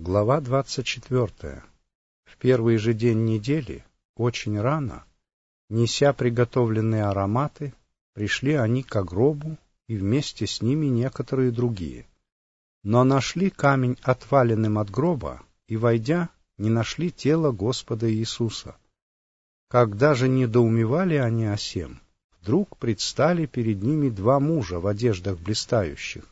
Глава 24. В первый же день недели, очень рано, неся приготовленные ароматы, пришли они ко гробу, и вместе с ними некоторые другие. Но нашли камень отваленным от гроба, и, войдя, не нашли тело Господа Иисуса. Когда же недоумевали они о сем, вдруг предстали перед ними два мужа в одеждах блистающих.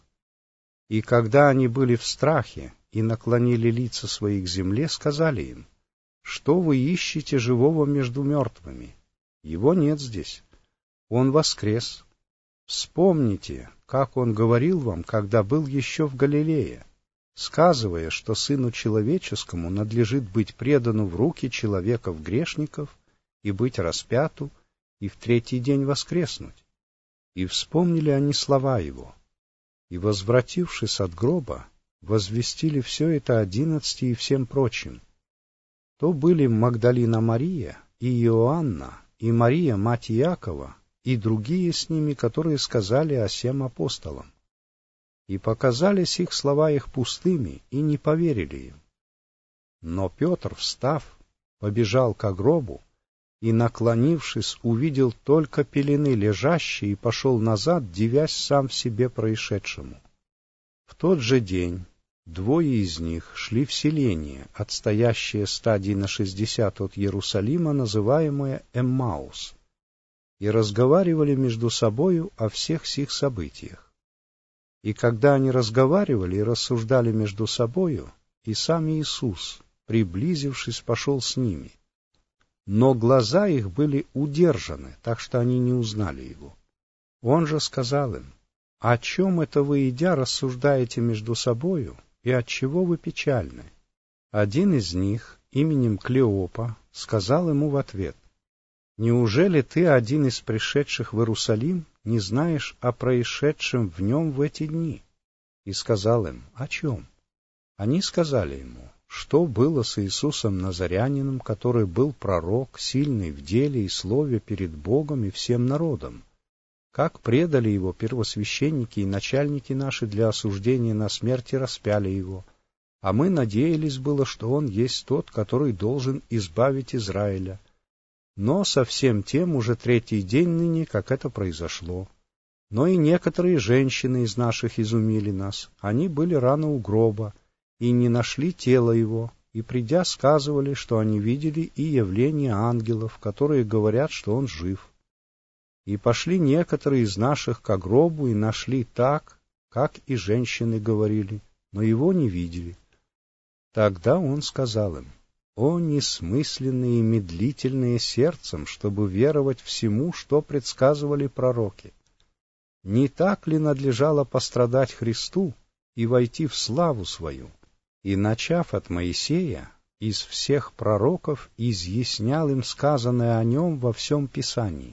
И когда они были в страхе и наклонили лица свои к земле, сказали им: «Что вы ищете живого между мертвыми? Его нет здесь. Он воскрес. Вспомните, как он говорил вам, когда был еще в Галилее, сказывая, что Сыну Человеческому надлежит быть предану в руки человеков-грешников и быть распяту, и в третий день воскреснуть». И вспомнили они слова его, и, возвратившись от гроба, возвестили все это 11 и всем прочим. То были Магдалина Мария и Иоанна, и Мария, мать Иакова, и другие с ними, которые сказали о сем апостолам. И показались их слова их пустыми, и не поверили им. Но Петр, встав, побежал ко гробу, и, наклонившись, увидел только пелены лежащие, и пошел назад, дивясь сам в себе происшедшему. В тот же день двое из них шли в селение, отстоящее стадии на 60 от Иерусалима, называемое Эммаус, и разговаривали между собою о всех сих событиях. И когда они разговаривали и рассуждали между собою, и сам Иисус, приблизившись, пошел с ними. Но глаза их были удержаны, так что они не узнали его. Он же сказал им: «О чем это вы, идя, рассуждаете между собою, и отчего вы печальны?» Один из них, именем Клеопа, сказал ему в ответ: «Неужели ты, один из пришедших в Иерусалим, не знаешь о происшедшем в нем в эти дни?» И сказал им: «О чем?» Они сказали ему: «Что было с Иисусом Назарянином, который был пророк, сильный в деле и слове перед Богом и всем народом? Как предали его первосвященники и начальники наши для осуждения на смерть и распяли его? А мы надеялись было, что он есть тот, который должен избавить Израиля. Но со всем тем уже третий день ныне, как это произошло. Но и некоторые женщины из наших изумили нас. Они были рано у гроба, и не нашли тела его, и, придя, сказывали, что они видели и явление ангелов, которые говорят, что он жив. И пошли некоторые из наших ко гробу и нашли так, как и женщины говорили, но его не видели». Тогда он сказал им: «О несмысленные и медлительные сердцем, чтобы веровать всему, что предсказывали пророки! Не так ли надлежало пострадать Христу и войти в славу свою?» И, начав от Моисея, из всех пророков изъяснял им сказанное о нем во всем Писании.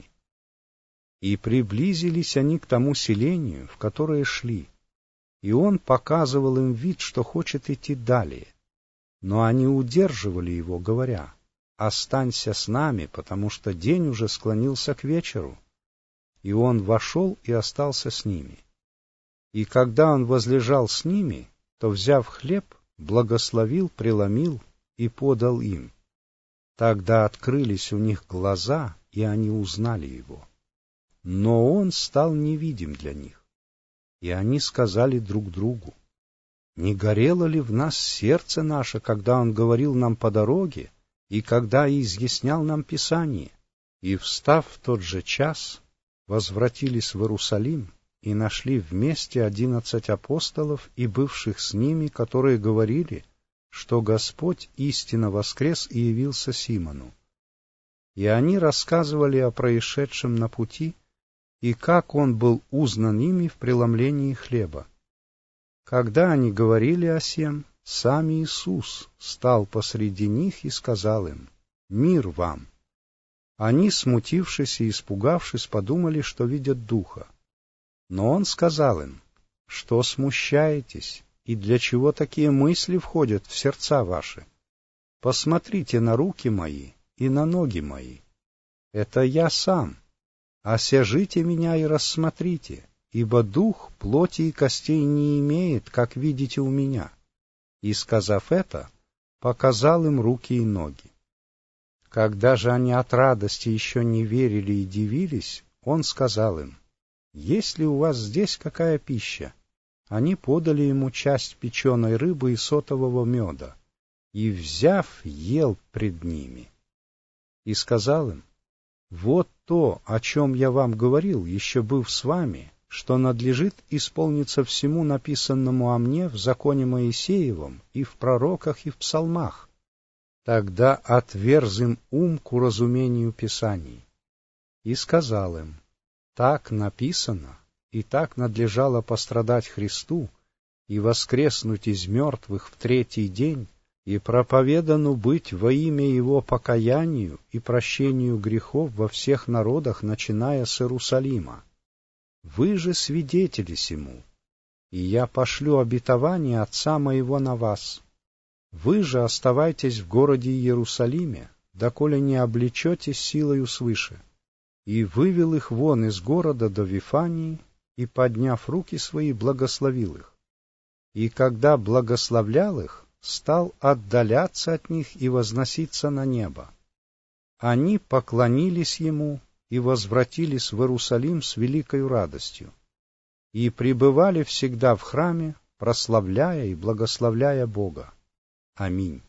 И приблизились они к тому селению, в которое шли, и он показывал им вид, что хочет идти далее. Но они удерживали его, говоря: «Останься с нами, потому что день уже склонился к вечеру». И он вошел и остался с ними. И когда он возлежал с ними, то, взяв хлеб, благословил, преломил и подал им. Тогда открылись у них глаза, и они узнали его. Но он стал невидим для них. И они сказали друг другу: «Не горело ли в нас сердце наше, когда он говорил нам по дороге, и когда изъяснял нам Писание?» И, встав в тот же час, возвратились в Иерусалим, и нашли вместе 11 апостолов и бывших с ними, которые говорили, что Господь истинно воскрес и явился Симону. И они рассказывали о происшедшем на пути, и как он был узнан ими в преломлении хлеба. Когда они говорили о сем, сам Иисус стал посреди них и сказал им: «Мир вам!» Они, смутившись и испугавшись, подумали, что видят духа. Но он сказал им: «Что смущаетесь, и для чего такие мысли входят в сердца ваши? Посмотрите на руки мои и на ноги мои. Это я сам. Осяжите меня и рассмотрите, ибо дух плоти и костей не имеет, как видите у меня». И, сказав это, показал им руки и ноги. Когда же они от радости еще не верили и дивились, он сказал им: «Есть ли у вас здесь какая пища?» Они подали ему часть печеной рыбы и сотового меда, и, взяв, ел пред ними. И сказал им: «Вот то, о чем я вам говорил, еще быв с вами, что надлежит исполниться всему написанному о мне в законе Моисеевом и в пророках и в псалмах». Тогда отверз им ум к уразумению Писаний. И сказал им: «Так написано, и так надлежало пострадать Христу, и воскреснуть из мертвых в третий день, и проповедану быть во имя Его покаянию и прощению грехов во всех народах, начиная с Иерусалима. Вы же свидетели сему, и я пошлю обетование Отца моего на вас. Вы же оставайтесь в городе Иерусалиме, доколе не облечетесь силою свыше». И вывел их вон из города до Вифании, и, подняв руки свои, благословил их. И когда благословлял их, стал отдаляться от них и возноситься на небо. Они поклонились ему и возвратились в Иерусалим с великою радостью, и пребывали всегда в храме, прославляя и благословляя Бога. Аминь.